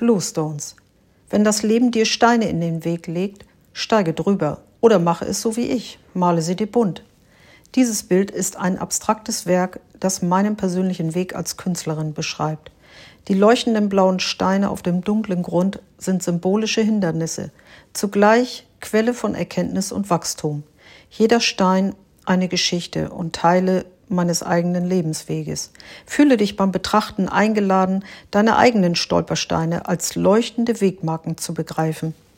Bluestones. Wenn das Leben dir Steine in den Weg legt, steige drüber oder mache es so wie ich, male sie dir bunt. Dieses Bild ist ein abstraktes Werk, das meinen persönlichen Weg als Künstlerin beschreibt. Die leuchtenden blauen Steine auf dem dunklen Grund sind symbolische Hindernisse, zugleich Quelle von Erkenntnis und Wachstum. Jeder Stein eine Geschichte und Teile meines eigenen Lebensweges. Fühle dich beim Betrachten eingeladen, deine eigenen Stolpersteine als leuchtende Wegmarken zu begreifen.